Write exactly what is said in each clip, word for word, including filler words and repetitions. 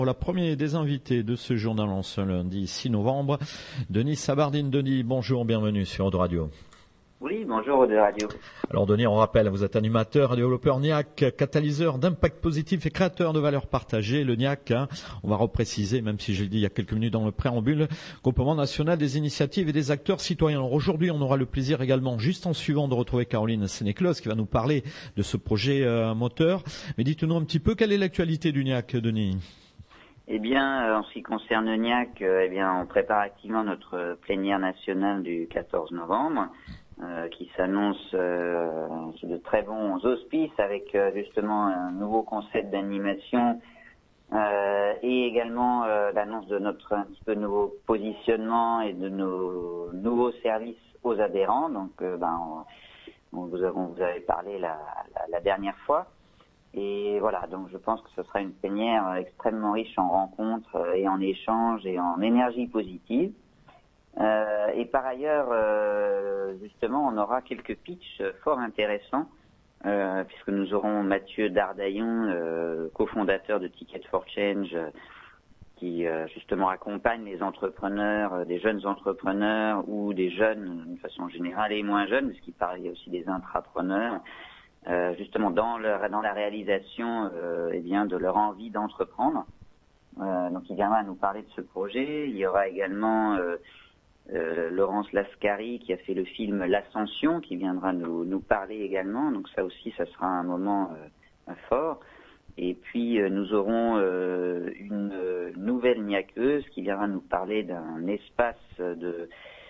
Pour la première des invités de ce journal en ce lundi six novembre, Denis Sabardine. Denis, bonjour, bienvenue sur Aude Radio. Oui, bonjour Aude Radio. Alors Denis, on rappelle, vous êtes animateur, développeur N I A C, catalyseur d'impact positif et créateur de valeurs partagées. Le N I A C, hein, on va repréciser, même si je l'ai dit il y a quelques minutes dans le préambule, groupement national des initiatives et des acteurs citoyens. Alors aujourd'hui, on aura le plaisir également, juste en suivant, de retrouver Caroline Sénéclose qui va nous parler de ce projet euh, moteur. Mais dites-nous un petit peu, quelle est l'actualité du N I A C, Denis ? Eh bien, en ce qui concerne le N I A C, eh bien, on prépare activement notre plénière nationale du quatorze novembre, euh, qui s'annonce euh, sous de très bons auspices avec euh, justement un nouveau concept d'animation euh, et également euh, l'annonce de notre un petit peu nouveau positionnement et de nos nouveaux services aux adhérents. Donc, euh, ben, on, on vous, on vous avait parlé la, la, la dernière fois. Et voilà, donc je pense que ce sera une plénière extrêmement riche en rencontres et en échanges et en énergie positive. Euh, et par ailleurs, euh, justement, on aura quelques pitchs fort intéressants, euh, puisque nous aurons Mathieu Dardaillon, euh, cofondateur de Ticket for Change, euh, qui euh, justement accompagne les entrepreneurs, euh, des jeunes entrepreneurs ou des jeunes d'une façon générale et moins jeunes, puisqu'il parle aussi des intrapreneurs. Euh, justement dans leur dans la réalisation euh, eh bien de leur envie d'entreprendre. Euh, donc il viendra nous parler de ce projet. Il y aura également euh, euh, Laurence Lascari qui a fait le film L'Ascension qui viendra nous nous parler également. Donc ça aussi ça sera un moment euh, fort. Et puis euh, nous aurons euh, une euh, nouvelle N I A C-euse qui viendra nous parler d'un espace de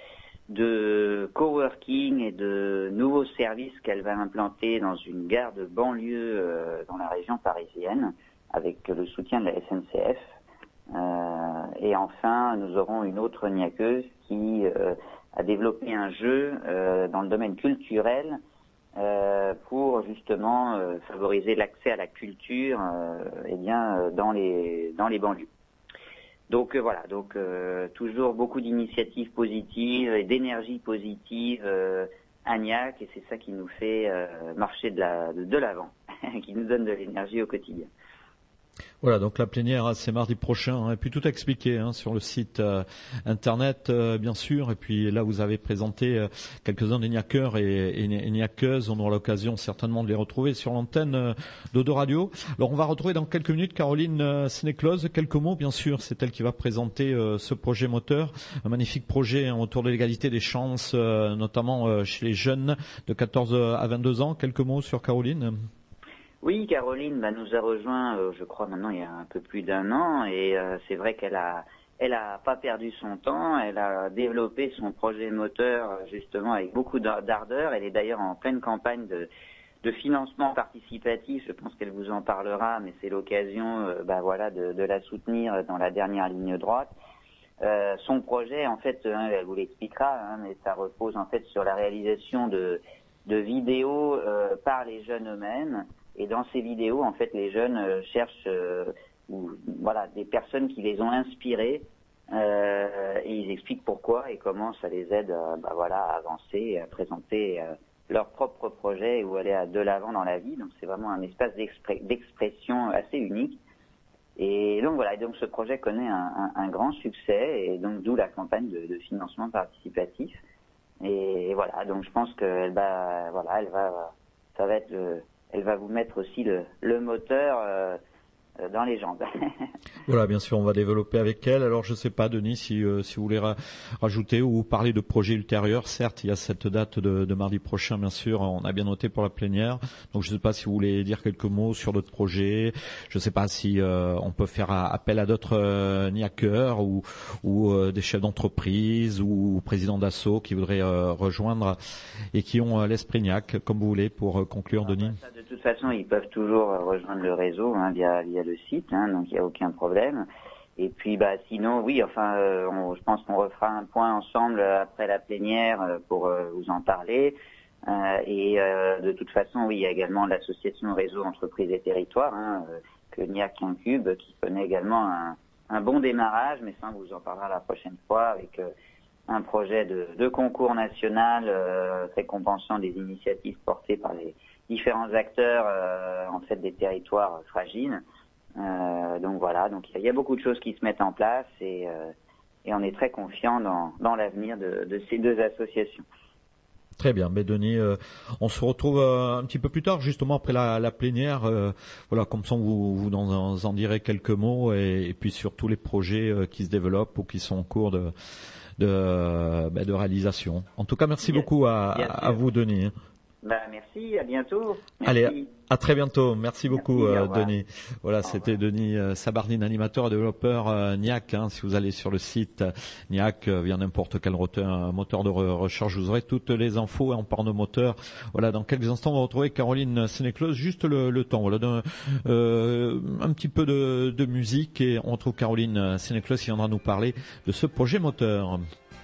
de coworking et de nouveaux services qu'elle va implanter dans une gare de banlieue euh, dans la région parisienne avec le soutien de la S N C F. Euh, et enfin, nous aurons une autre N I A C-euse qui euh, a développé un jeu euh, dans le domaine culturel euh, pour justement euh, favoriser l'accès à la culture euh, eh bien, dans les, dans les banlieues. Donc euh, voilà, donc euh, toujours beaucoup d'initiatives positives et d'énergie positive euh, à N I A C, et c'est ça qui nous fait euh, marcher de la de, de l'avant, qui nous donne de l'énergie au quotidien. Voilà, donc la plénière, c'est mardi prochain, hein, et puis tout expliqué hein, sur le site euh, internet, euh, bien sûr. Et puis là, vous avez présenté euh, quelques-uns des N I A C-eurs et, et N I A C-euses. On aura l'occasion certainement de les retrouver sur l'antenne euh, d'Aude Radio. Alors, on va retrouver dans quelques minutes Caroline euh, Sénéclose. Quelques mots, bien sûr, c'est elle qui va présenter euh, ce projet moteur, un magnifique projet hein, autour de l'égalité des chances, euh, notamment euh, chez les jeunes de quatorze à vingt-deux ans. Quelques mots sur Caroline. Oui, Caroline bah, nous a rejoint, euh, je crois maintenant il y a un peu plus d'un an, et euh, c'est vrai qu'elle a, elle a pas perdu son temps. Elle a développé son projet moteur justement avec beaucoup d'ardeur. Elle est d'ailleurs en pleine campagne de, de financement participatif. Je pense qu'elle vous en parlera, mais c'est l'occasion, euh, bah voilà, de, de la soutenir dans la dernière ligne droite. Euh, son projet, en fait, hein, elle vous l'expliquera, hein, mais ça repose en fait sur la réalisation de, de vidéos euh, par les jeunes eux-mêmes. Et dans ces vidéos, en fait, les jeunes euh, cherchent euh, ou, voilà, des personnes qui les ont inspirés euh, et ils expliquent pourquoi et comment ça les aide euh, bah, voilà, à avancer, à présenter euh, leur propre projet ou aller à de l'avant dans la vie. Donc c'est vraiment un espace d'expré- d'expression assez unique. Et donc voilà, et donc ce projet connaît un, un, un grand succès, et donc d'où la campagne de, de financement participatif. Et, et voilà, donc je pense qu'elle va, voilà, elle va, ça va être le, elle va vous mettre aussi le, le moteur euh, dans les jambes. Voilà, bien sûr, on va développer avec elle. Alors, je ne sais pas, Denis, si, euh, si vous voulez ra- rajouter ou parler de projets ultérieurs. Certes, il y a cette date de, de mardi prochain, bien sûr, on a bien noté pour la plénière. Donc, je ne sais pas si vous voulez dire quelques mots sur d'autres projets. Je ne sais pas si euh, on peut faire appel à d'autres euh, N I A C-eurs ou, ou euh, des chefs d'entreprise ou présidents d'asso qui voudraient euh, rejoindre et qui ont euh, l'esprit N I A C, comme vous voulez, pour euh, conclure, Ah, Denis. bah, ça, de toute façon, ils peuvent toujours rejoindre le réseau hein, via, via le site, hein, donc il n'y a aucun problème. Et puis, bah, sinon, oui, enfin, euh, on, je pense qu'on refera un point ensemble après la plénière euh, pour euh, vous en parler. Euh, et euh, de toute façon, oui, il y a également l'association Réseau Entreprises et Territoires, hein, euh, que N I A C incube, qui connaît également un, un bon démarrage, mais ça, on vous en parlera la prochaine fois avec euh, un projet de, de concours national euh, récompensant des initiatives portées par les différents acteurs euh, en fait des territoires fragiles. Euh, donc voilà, donc il y, y a beaucoup de choses qui se mettent en place et, euh, et on est très confiant dans, dans l'avenir de, de ces deux associations. Très bien, mais Denis, euh, on se retrouve euh, un petit peu plus tard, justement après la, la plénière. Euh, voilà, comme ça vous, vous en, en direz quelques mots et, et puis sur tous les projets euh, qui se développent ou qui sont en cours de de, euh, ben, de réalisation. En tout cas, merci bien, beaucoup à, à vous, Denis. Bah, merci, à bientôt. Merci. Allez, à très bientôt. Merci, merci beaucoup, euh, Denis. Voilà, au c'était revoir. Denis euh, Sabardine, animateur et développeur euh, N I A C. Hein, si vous allez sur le site euh, N I A C, euh, via n'importe quel moteur, moteur de re recherche, vous aurez toutes les infos en parlant de moteur. Voilà, dans quelques instants, on va retrouver Caroline Sénéclose. Juste le, le temps, voilà, d'un, euh, un petit peu de, de musique et on retrouve Caroline Sénéclose qui viendra nous parler de ce projet moteur.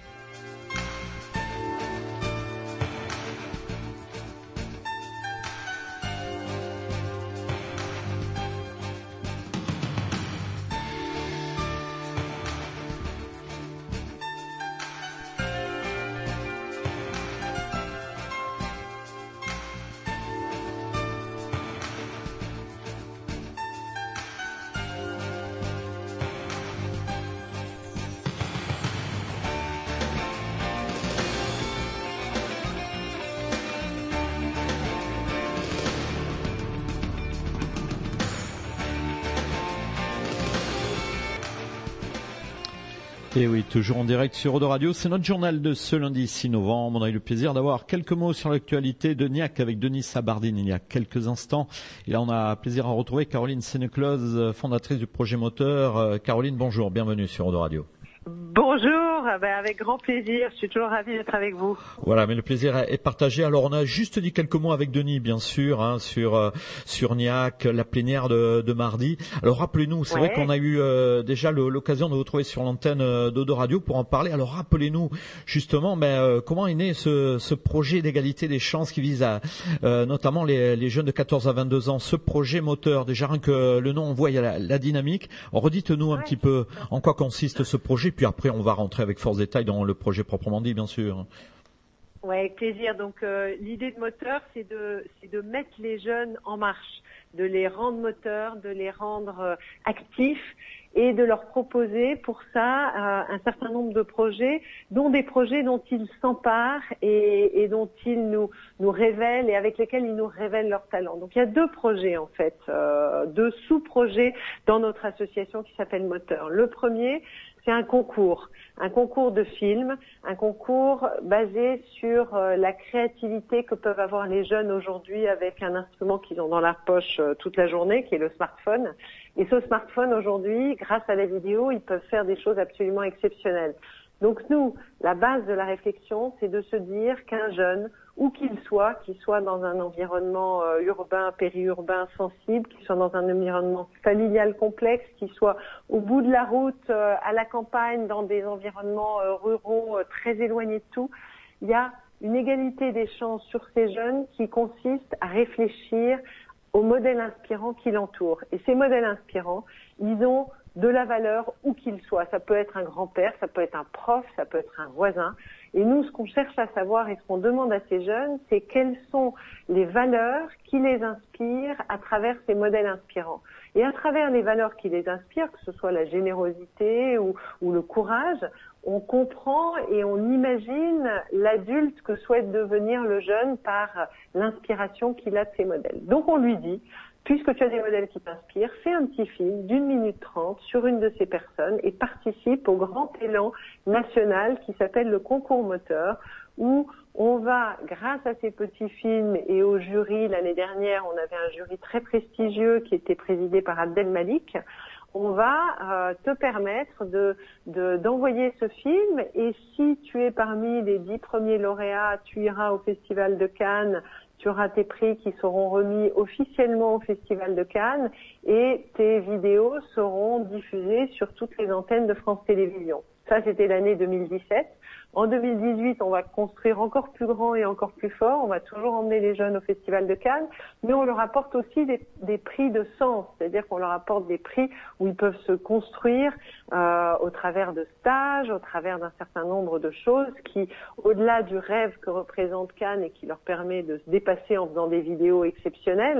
Et oui, toujours en direct sur Eau de Radio. C'est notre journal de ce lundi six novembre. On a eu le plaisir d'avoir quelques mots sur l'actualité de N I A C avec Denis Sabardine il y a quelques instants. Et là, on a plaisir à retrouver Caroline Sénéclose, fondatrice du projet moteur. Caroline, bonjour, bienvenue sur Eau de Radio. Bonjour, ben avec grand plaisir, je suis toujours ravie d'être avec vous. Voilà, mais le plaisir est partagé. Alors on a juste dit quelques mots avec Denis, bien sûr, hein, sur euh, sur N I A C, la plénière de, de mardi. Alors rappelez-nous, c'est ouais. vrai qu'on a eu euh, déjà le, l'occasion de vous retrouver sur l'antenne euh, d'Eau de Radio pour en parler. Alors rappelez-nous justement, ben, euh, comment est né ce, ce projet d'égalité des chances qui vise à euh, notamment les, les jeunes de quatorze à vingt-deux ans. Ce projet moteur, déjà rien que le nom, on voit il y a la, la dynamique. Alors, redites-nous un ouais. petit peu en quoi consiste ce projet. Puis après, on va rentrer avec force détail dans le projet proprement dit, bien sûr. Oui, avec plaisir. Donc, euh, l'idée de moteur, c'est de, c'est de mettre les jeunes en marche, de les rendre moteurs, de les rendre euh, actifs et de leur proposer pour ça euh, un certain nombre de projets, dont des projets dont ils s'emparent et, et dont ils nous, nous révèlent et avec lesquels ils nous révèlent leur talent. Donc, il y a deux projets, en fait, euh, deux sous-projets dans notre association qui s'appelle Moteur. Le premier, c'est un concours, un concours de films, un concours basé sur euh, la créativité que peuvent avoir les jeunes aujourd'hui avec un instrument qu'ils ont dans leur poche euh, toute la journée, qui est le smartphone. Et ce smartphone aujourd'hui, grâce à la vidéo, ils peuvent faire des choses absolument exceptionnelles. Donc nous, la base de la réflexion, c'est de se dire qu'un jeune, où qu'il soit, qu'il soit dans un environnement euh, urbain, périurbain, sensible, qu'il soit dans un environnement familial complexe, qu'il soit au bout de la route, euh, à la campagne, dans des environnements euh, ruraux euh, très éloignés de tout, il y a une égalité des chances sur ces jeunes qui consiste à réfléchir aux modèles inspirants qui l'entourent. Et ces modèles inspirants, ils ont de la valeur où qu'ils soient. Ça peut être un grand-père, ça peut être un prof, ça peut être un voisin. Et nous, ce qu'on cherche à savoir et ce qu'on demande à ces jeunes, c'est quelles sont les valeurs qui les inspirent à travers ces modèles inspirants. Et à travers les valeurs qui les inspirent, que ce soit la générosité ou, ou le courage, on comprend et on imagine l'adulte que souhaite devenir le jeune par l'inspiration qu'il a de ces modèles. Donc on lui dit, puisque tu as des modèles qui t'inspirent, fais un petit film d'une minute trente sur une de ces personnes et participe au grand élan national qui s'appelle le concours moteur, où on va, grâce à ces petits films et au jury, l'année dernière, on avait un jury très prestigieux qui était présidé par Abdel Malik, on va euh, te permettre de, de d'envoyer ce film et si tu es parmi les dix premiers lauréats, tu iras au Festival de Cannes, tu auras tes prix qui seront remis officiellement au Festival de Cannes et tes vidéos seront diffusées sur toutes les antennes de France Télévisions. Ça, c'était l'année deux mille dix-sept. En deux mille dix-huit, on va construire encore plus grand et encore plus fort. On va toujours emmener les jeunes au Festival de Cannes, mais on leur apporte aussi des, des prix de sens, c'est-à-dire qu'on leur apporte des prix où ils peuvent se construire euh, au travers de stages, au travers d'un certain nombre de choses qui, au-delà du rêve que représente Cannes et qui leur permet de se dépasser en faisant des vidéos exceptionnelles,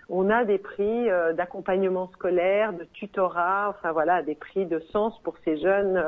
on a des prix euh, d'accompagnement scolaire, de tutorat, enfin voilà, des prix de sens pour ces jeunes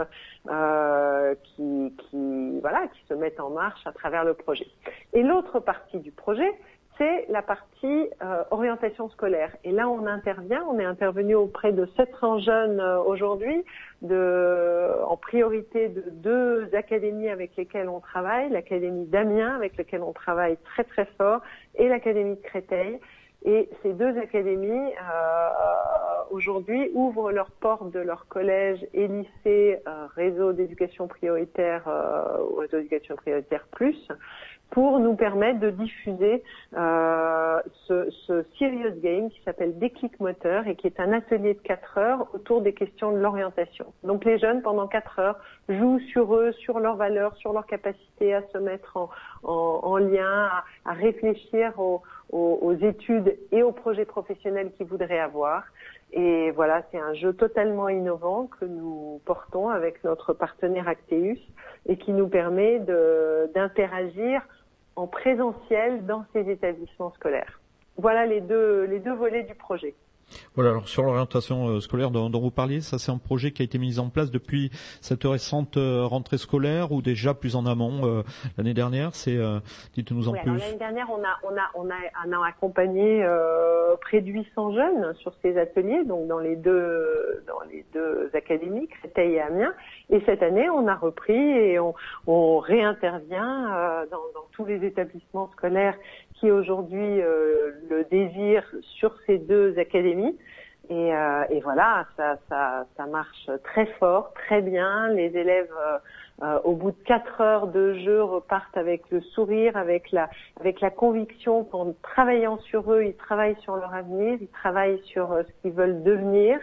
euh, qui, qui, voilà, qui se mettent en marche à travers le projet. Et l'autre partie du projet, c'est la partie euh, orientation scolaire. Et là, on intervient, on est intervenu auprès de sept cents jeunes euh, aujourd'hui, de, en priorité de deux académies avec lesquelles on travaille, l'académie d'Amiens avec laquelle on travaille très très fort, et l'académie de Créteil. Et ces deux académies, euh, aujourd'hui, ouvrent leurs portes de leur collège et lycée euh, réseau d'éducation prioritaire, euh, ou réseau d'éducation prioritaire plus, pour nous permettre de diffuser euh, ce, ce serious game qui s'appelle Déclic moteur et qui est un atelier de quatre heures autour des questions de l'orientation. Donc les jeunes, pendant quatre heures, jouent sur eux, sur leurs valeurs, sur leur capacité à se mettre en, en, en lien, à, à réfléchir aux, aux, aux études et aux projets professionnels qu'ils voudraient avoir. Et voilà, c'est un jeu totalement innovant que nous portons avec notre partenaire Acteus et qui nous permet de, d'interagir en présentiel dans ces établissements scolaires. Voilà les deux, les deux volets du projet. Voilà, alors sur l'orientation scolaire dont, dont vous parliez, ça c'est un projet qui a été mis en place depuis cette récente rentrée scolaire ou déjà plus en amont euh, l'année dernière. C'est, euh, dites-nous en oui, plus. Alors, l'année dernière, on a, on a, on a, on a accompagné euh, près de huit cents jeunes sur ces ateliers, donc dans les deux, dans les deux académies, Créteil et Amiens. Et cette année, on a repris et on, on réintervient euh, dans, dans tous les établissements scolaires qui aujourd'hui euh, le désirent sur ces deux académies. Et, euh, et voilà, ça, ça, ça marche très fort, très bien. Les élèves, euh, euh, au bout de quatre heures de jeu, repartent avec le sourire, avec la, avec la conviction qu'en travaillant sur eux, ils travaillent sur leur avenir, ils travaillent sur euh, ce qu'ils veulent devenir.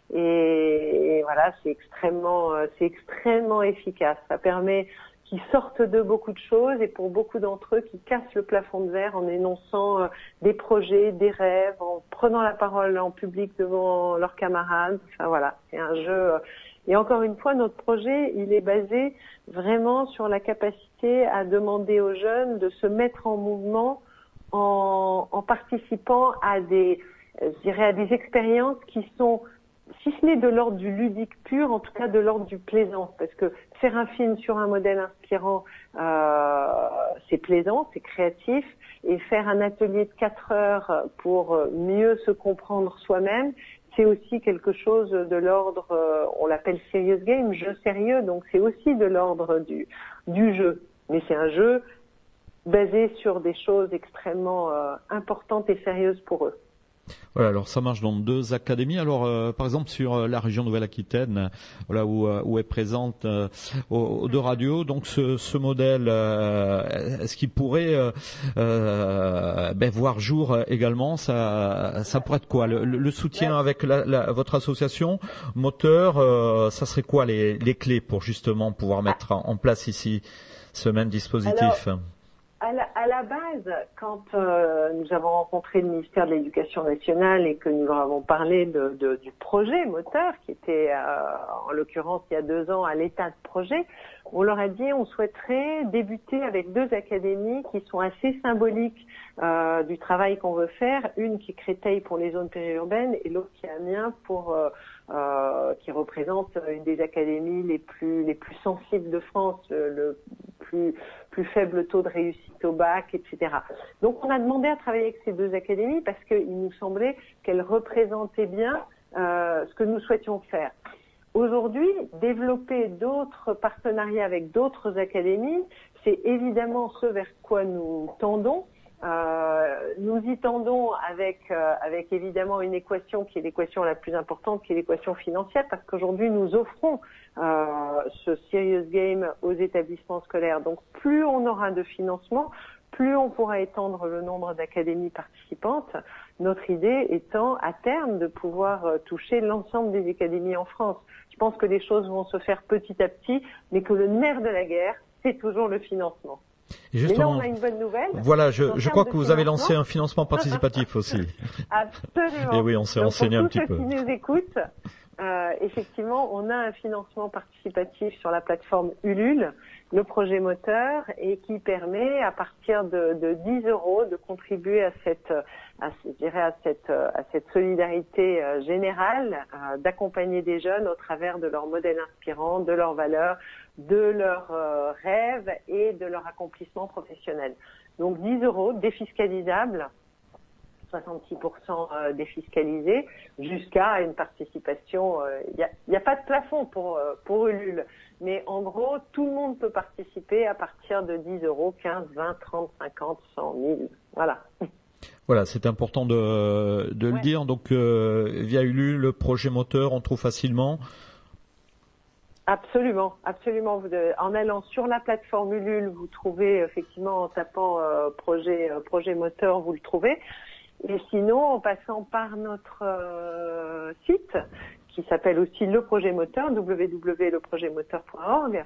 Et, et voilà, c'est extrêmement, euh, c'est extrêmement efficace. Ça permet qui sortent de beaucoup de choses et pour beaucoup d'entre eux qui cassent le plafond de verre en énonçant euh, des projets, des rêves, en prenant la parole en public devant leurs camarades. Enfin voilà, c'est un jeu. Euh, et encore une fois, notre projet, il est basé vraiment sur la capacité à demander aux jeunes de se mettre en mouvement en, en participant à des, je dirais, à des expériences qui sont, si ce n'est de l'ordre du ludique pur, en tout cas de l'ordre du plaisant. Parce que faire un film sur un modèle inspirant, euh, c'est plaisant, c'est créatif. Et faire un atelier de quatre heures pour mieux se comprendre soi-même, c'est aussi quelque chose de l'ordre, euh, on l'appelle serious game, jeu sérieux. Donc c'est aussi de l'ordre du, du jeu. Mais c'est un jeu basé sur des choses extrêmement euh, importantes et sérieuses pour eux. Voilà, alors ça marche dans deux académies. Alors, euh, par exemple, sur euh, la région Nouvelle-Aquitaine, voilà où, euh, où est présente euh, aux, aux deux radios. Donc, ce, ce modèle, euh, est-ce qu'il pourrait euh, euh, ben, voir jour également? Ça, ça pourrait être quoi? Le, le soutien avec la, la, votre association moteur, euh, ça serait quoi les, les clés pour justement pouvoir mettre en, en place ici ce même dispositif? Alors, À la, à la base, quand euh, nous avons rencontré le ministère de l'Éducation nationale et que nous leur avons parlé de, de, du projet moteur, qui était euh, en l'occurrence il y a deux ans à l'état de projet, on leur a dit on souhaiterait débuter avec deux académies qui sont assez symboliques euh, du travail qu'on veut faire, une qui est Créteil pour les zones périurbaines et l'autre qui est Amiens pour euh, euh, qui représente une des académies les plus les plus sensibles de France, le, le plus plus faible taux de réussite au bac, et cetera. Donc on a demandé à travailler avec ces deux académies parce qu'il nous semblait qu'elles représentaient bien euh, ce que nous souhaitions faire. Aujourd'hui, développer d'autres partenariats avec d'autres académies, c'est évidemment ce vers quoi nous tendons. Euh, nous y tendons avec euh, avec évidemment une équation qui est l'équation la plus importante, qui est l'équation financière, parce qu'aujourd'hui nous offrons euh, ce serious game aux établissements scolaires. Donc plus on aura de financement, plus on pourra étendre le nombre d'académies participantes. Notre idée étant à terme de pouvoir euh, toucher l'ensemble des académies en France. Je pense que les choses vont se faire petit à petit, mais que le nerf de la guerre, c'est toujours le financement. Et justement, mais là, on a une bonne nouvelle. Voilà, je, je crois que vous avez lancé un financement participatif aussi. Absolument. Et oui, on s'est renseigné un petit peu. Pour tous ceux qui nous écoutent, euh, effectivement, on a un financement participatif sur la plateforme Ulule, le projet moteur, et qui permet, à partir de, de dix euros, de contribuer à cette, à, je dirais, à cette, à cette solidarité euh, générale, euh, d'accompagner des jeunes au travers de leurs modèles inspirants, de leurs valeurs, de leurs euh, rêves et de leur accomplissement professionnel. Donc dix euros défiscalisables, soixante-six pour cent défiscalisés, jusqu'à une participation. Il n'y a, y a pas de plafond pour pour Ulule, mais en gros, tout le monde peut participer à partir de dix euros, quinze, vingt, trente, cinquante, cent, mille. Voilà. Voilà, c'est important de, de ouais. le dire. Donc, euh, via Ulule, le projet moteur, on trouve facilement. Absolument, absolument. Vous devez, en allant sur la plateforme Ulule, vous trouvez effectivement en tapant euh, projet euh, projet moteur, vous le trouvez. Et sinon, en passant par notre euh, site, qui s'appelle aussi le projet moteur, w w w point le projet moteur point org,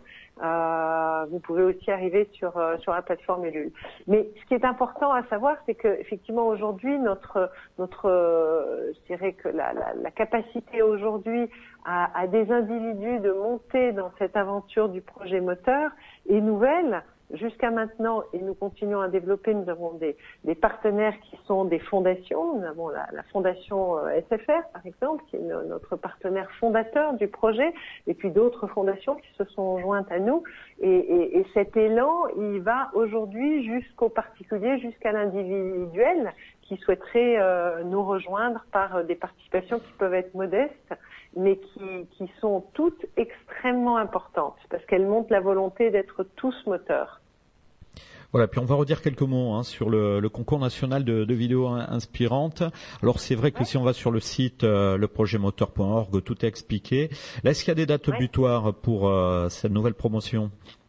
euh, vous pouvez aussi arriver sur euh, sur la plateforme Ulule. Mais ce qui est important à savoir, c'est que effectivement aujourd'hui notre notre euh, je dirais que la, la, la capacité aujourd'hui à, à des individus de monter dans cette aventure du projet moteur est nouvelle. Jusqu'à maintenant, et nous continuons à développer, nous avons des, des partenaires qui sont des fondations. Nous avons la, la fondation S F R, par exemple, qui est no, notre partenaire fondateur du projet, et puis d'autres fondations qui se sont jointes à nous. Et, et, et cet élan, il va aujourd'hui jusqu'au particulier, jusqu'à l'individuel, qui souhaiterait euh, nous rejoindre par des participations qui peuvent être modestes, mais qui, qui sont toutes extrêmement importantes, parce qu'elles montrent la volonté d'être tous moteurs. Voilà, puis on va redire quelques mots hein, sur le, le concours national de, de vidéos inspirantes. Alors c'est vrai que ouais. si on va sur le site euh, le projet moteur point org, tout est expliqué. Là, est-ce qu'il y a des dates ouais. butoirs pour euh, cette nouvelle promotion ?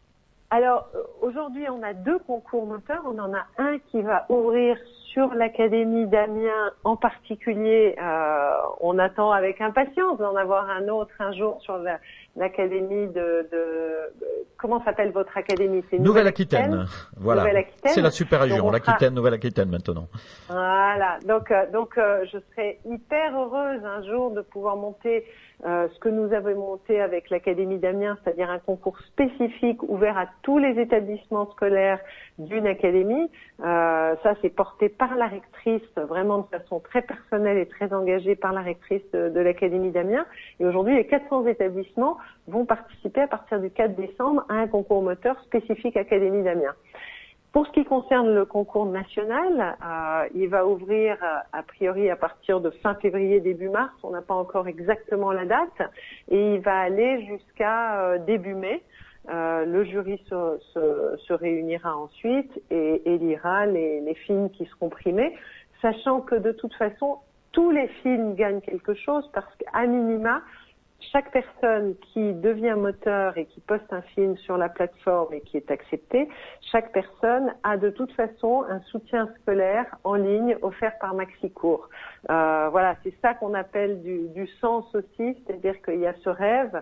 Alors aujourd'hui, on a deux concours moteurs. On en a un qui va ouvrir sur l'Académie d'Amiens en particulier. Euh, on attend avec impatience d'en avoir un autre un jour sur la, l'Académie de, de, de comment s'appelle votre académie ? C'est Nouvelle-Aquitaine. Nouvelle voilà. Nouvelle-Aquitaine. C'est la super région, l'Aquitaine, sera... Nouvelle-Aquitaine maintenant. Voilà. Donc euh, donc euh, je serais hyper heureuse un jour de pouvoir monter euh, ce que nous avons monté avec l'Académie d'Amiens, c'est-à-dire un concours spécifique ouvert à tous les établissements scolaires d'une académie. Euh, ça, c'est porté par la rectrice, vraiment de façon très personnelle et très engagée par la rectrice de, de l'Académie d'Amiens. Et aujourd'hui, les quatre cents établissements vont participer à partir du quatre décembre à un concours moteur spécifique Académie d'Amiens. Pour ce qui concerne le concours national, euh, il va ouvrir euh, a priori à partir de fin février, début mars. On n'a pas encore exactement la date. Et il va aller jusqu'à euh, début mai. Euh, le jury se, se, se réunira ensuite et élira les, les films qui seront primés, sachant que de toute façon, tous les films gagnent quelque chose parce qu'à minima, chaque personne qui devient moteur et qui poste un film sur la plateforme et qui est accepté, chaque personne a de toute façon un soutien scolaire en ligne offert par Maxicours. Euh, voilà, c'est ça qu'on appelle du, du sens aussi, c'est-à-dire qu'il y a ce rêve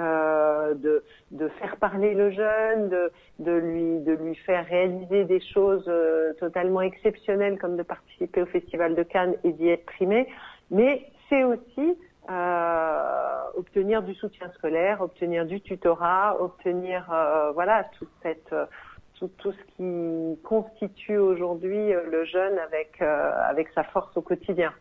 euh, de, de faire parler le jeune, de, de lui, de lui faire réaliser des choses euh, totalement exceptionnelles comme de participer au Festival de Cannes et d'y être primé, mais c'est aussi Euh, obtenir du soutien scolaire, obtenir du tutorat, obtenir euh, voilà toute cette euh, tout, tout ce qui constitue aujourd'hui euh, le jeune avec euh, avec sa force au quotidien.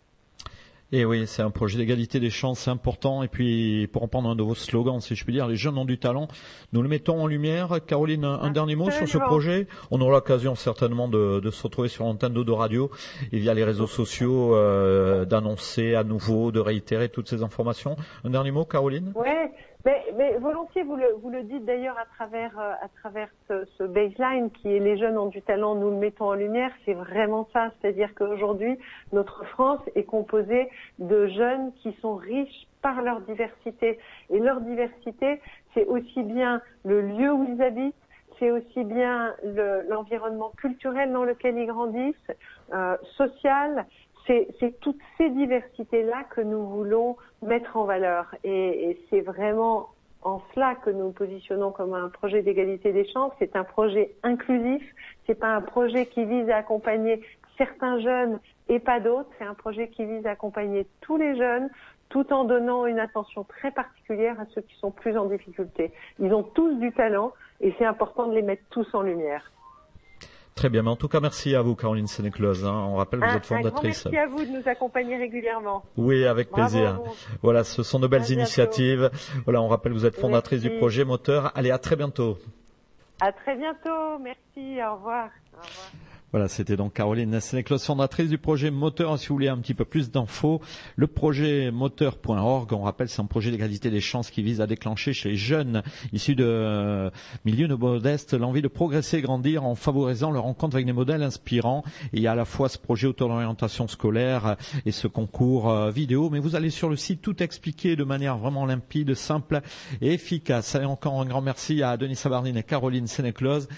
Et oui, c'est un projet d'égalité des chances, c'est important. Et puis, pour reprendre un de vos slogans, si je puis dire, les jeunes ont du talent. Nous le mettons en lumière. Caroline, un, un dernier mot sur ce projet. On aura l'occasion certainement de, de se retrouver sur l'antenne d'Eau de Radio et via les réseaux sociaux euh, d'annoncer à nouveau, de réitérer toutes ces informations. Un dernier mot, Caroline ? Ouais. Mais, mais volontiers, vous le, vous le dites d'ailleurs à travers, à travers ce, ce baseline qui est les jeunes ont du talent, nous le mettons en lumière, c'est vraiment ça. C'est-à-dire qu'aujourd'hui, notre France est composée de jeunes qui sont riches par leur diversité. Et leur diversité, c'est aussi bien le lieu où ils habitent, c'est aussi bien le, l'environnement culturel dans lequel ils grandissent, euh, social. C'est, c'est toutes ces diversités-là que nous voulons mettre en valeur. Et, et c'est vraiment en cela que nous nous positionnons comme un projet d'égalité des chances. C'est un projet inclusif. C'est pas un projet qui vise à accompagner certains jeunes et pas d'autres. C'est un projet qui vise à accompagner tous les jeunes, tout en donnant une attention très particulière à ceux qui sont plus en difficulté. Ils ont tous du talent et c'est important de les mettre tous en lumière. Très bien, mais en tout cas, merci à vous, Caroline Sénéclose. Hein. On rappelle que vous un, êtes fondatrice. Un grand merci à vous de nous accompagner régulièrement. Oui, avec Bravo. plaisir. Voilà, ce sont de belles initiatives. Voilà, on rappelle que vous êtes fondatrice merci. du projet Moteur. Allez, à très bientôt. À très bientôt. Merci. Au revoir. Au revoir. Voilà, c'était donc Caroline Sénéclose, fondatrice du projet Moteur. Si vous voulez un petit peu plus d'infos, le projet moteur point org, on rappelle, c'est un projet d'égalité des chances qui vise à déclencher chez les jeunes issus de euh, milieux modestes l'envie de progresser et grandir en favorisant leur rencontre avec des modèles inspirants. Et il y a à la fois ce projet autour de l'orientation scolaire et ce concours euh, vidéo, mais vous allez sur le site, tout expliqué de manière vraiment limpide, simple et efficace. Et encore un grand merci à Denis Savardine et Caroline Sénéclose.